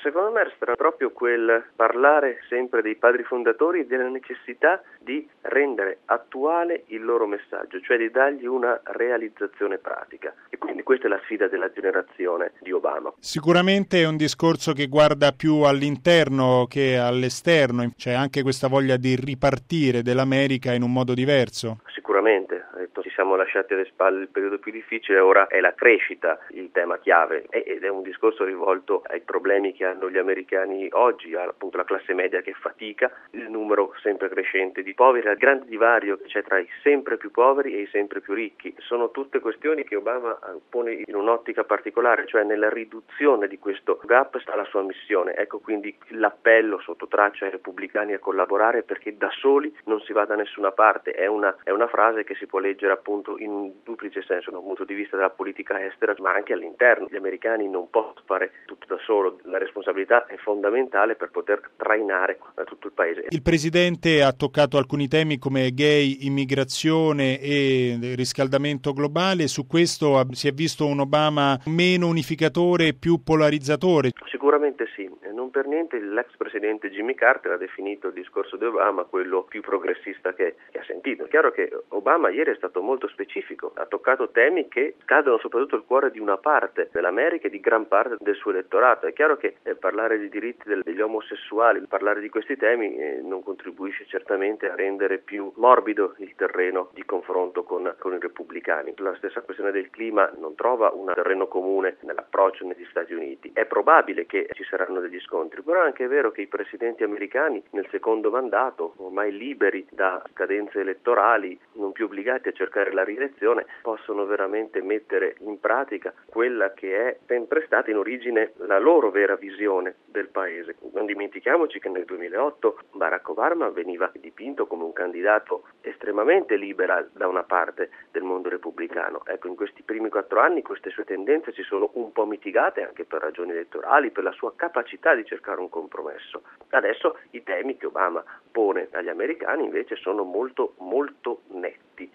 Secondo me resterà proprio quel parlare sempre dei padri fondatori e della necessità di rendere attuale il loro messaggio, cioè di dargli una realizzazione pratica. E quindi questa è la sfida della generazione di Obama. Sicuramente è un discorso che guarda più all'interno che all'esterno, c'è anche questa voglia di ripartire dell'America in un modo diverso. Sicuramente, ci siamo lasciati alle spalle il periodo più difficile, ora è la crescita il tema chiave ed è un discorso rivolto ai problemi che hanno gli americani oggi, appunto la classe media che fatica, il numero sempre crescente di poveri, il grande divario che c'è tra i sempre più poveri e i sempre più ricchi. Sono tutte questioni che Obama pone in un'ottica particolare, cioè nella riduzione di questo gap sta la sua missione. Ecco quindi l'appello sotto traccia ai repubblicani a collaborare perché da soli non si va da nessuna parte. È una frase che si può leggere appunto in un duplice senso, da un punto di vista della politica estera, ma anche all'interno. Gli americani non possono fare tutto da solo, la responsabilità è fondamentale per poter trainare tutto il paese. Il Presidente ha toccato alcuni temi come gay, immigrazione e riscaldamento globale. Su questo si è visto un Obama meno unificatore e più polarizzatore. Sicuramente sì, non per niente l'ex presidente Jimmy Carter ha definito il discorso di Obama quello più progressista che ha sentito. È chiaro che Obama ieri è stato molto specifico, ha toccato temi che scaldono soprattutto il cuore di una parte dell'America e di gran parte del suo elettorato. È chiaro che parlare di diritti degli omosessuali, parlare di questi temi non contribuisce certamente a rendere più morbido il terreno di confronto con i repubblicani. La stessa questione del clima non trova un terreno comune nell'approccio negli Stati Uniti. È probabile che ci saranno degli scontri, però è anche vero che i presidenti americani nel secondo mandato, ormai liberi da scadenze elettorali, non più obbligati a cercare la rielezione, possono veramente mettere in pratica quella che è sempre stata in origine la loro vera visione del paese. Non dimentichiamoci che nel 2008 Barack Obama veniva dipinto come un candidato estremamente liberal da una parte del mondo repubblicano. Ecco, in questi primi 4 anni queste sue tendenze si sono un po' mitigate anche per ragioni elettorali, per la sua capacità di cercare un compromesso. Adesso i temi che Obama pone agli americani invece sono molto netti.